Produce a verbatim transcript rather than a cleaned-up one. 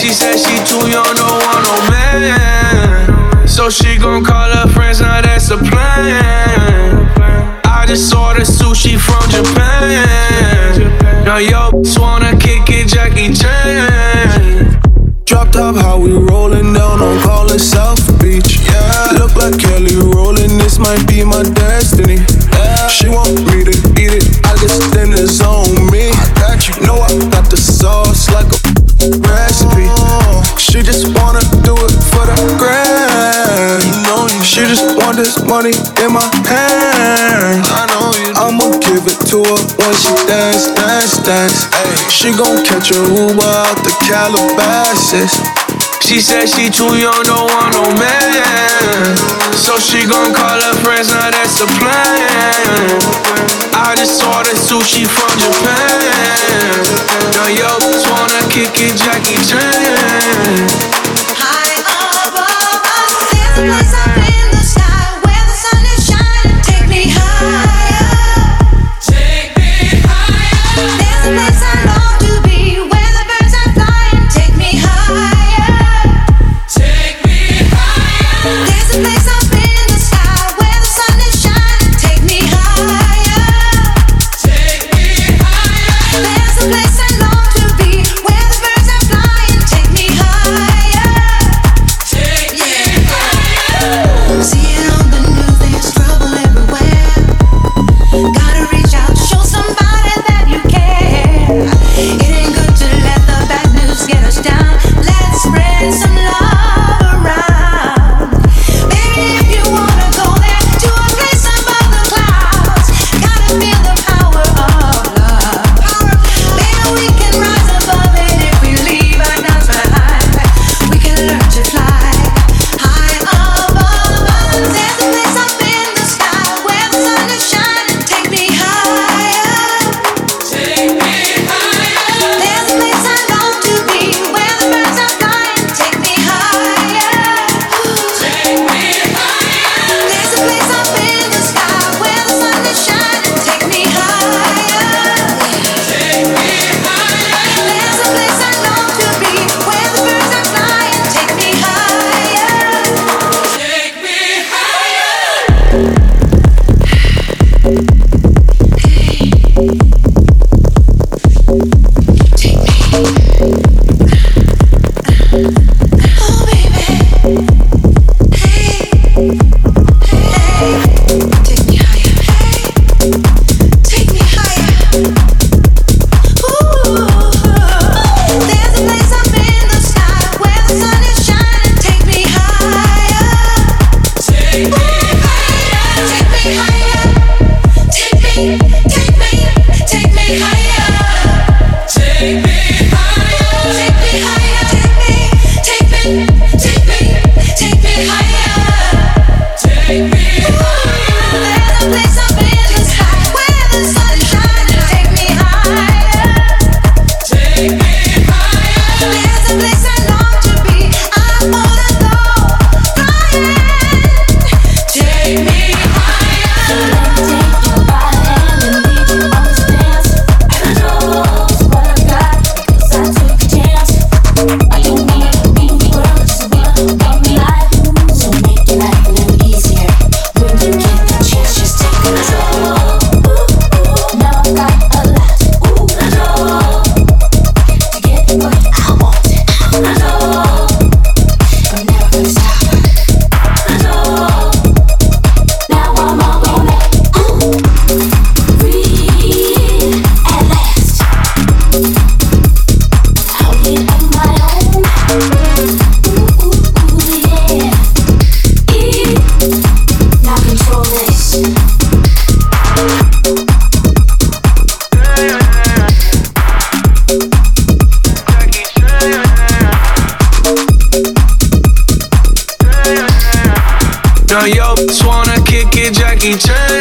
She said she too young, don't want no man. So she gon' call her friends, now that's a plan. I just ordered sushi from Japan. Now yo, just wanna kick it, Jackie Chan. Drop top, how we rollin' down on Collin South Beach. Yeah, look like Kelly rolling, this might be my destiny. Yeah. She want me to eat it, I guess then it's on me. I got you, know I got the sauce like a recipe. She just wanna do it for the grand. You know you she just want this money in my hand. I know you do. I'ma give it to her when she dance, dance, dance. Ay, she gon' catch a Uber out the Calabasas. She said she too young, don't want no man. So she gon' call her friends, now that's a plan. I just ordered sushi from Japan. Now yo, just wanna kick it, Jackie Chan. High above us, there's a place up in the sky where the sun is shining. Take me higher, take me higher. There's a place I long to be where the birds are flying. Take me higher, take me higher. There's a place up in the sky where the sun is shining. Take me higher, take me higher. There's a place I long to be where the birds are flying. Take me higher, take me higher. See it on the news, there's trouble everywhere. Gotta reach out, show somebody that you care. It ain't good to let the bad news get us down. Let's spread some love around. Baby, if you wanna go there, to a place above the clouds, gotta feel the power of love. Baby, we can rise above it if we leave our doubts behind. We can learn to fly high above us. There's a place up in the sky where the sun is shining. Take me higher, take me higher. There's a place I long to be where the birds are flying. Take me higher, take me higher. There's a place up in the sky where the sun is shining. Take me higher, take me higher. There's a place I long to be where the birds are flying. Take me higher, take me higher. Take me, oh baby, hey, hey, take me higher, hey, take me higher. Ooh, there's a place up in the sky where the sun is shining. Take me higher, take me higher, take me higher, take me, take me, take me higher. Take me higher, take me higher, take me, take me, take me, take me higher, take me higher. There's a place up in the sky where the sun is shining. Take me higher, take me higher. There's a place I long to be. I wanna go flying. Take me higher. Take your body and lead you on this dance. I know it's what I got, 'cause I took a chance. All you need, need me, girl, just wanna love me life. So make your life a little easier. When you get the chance, just take control. Ooh, ooh, now I got a lot. Ooh, I know to get what I want. I know I'm never gonna stop. I know now I'm all on it. Ooh, free at last. Out here on my own. Ooh, ooh, yeah. Yeah. Now control this. Now yo, just wanna kick it, Jackie Chan.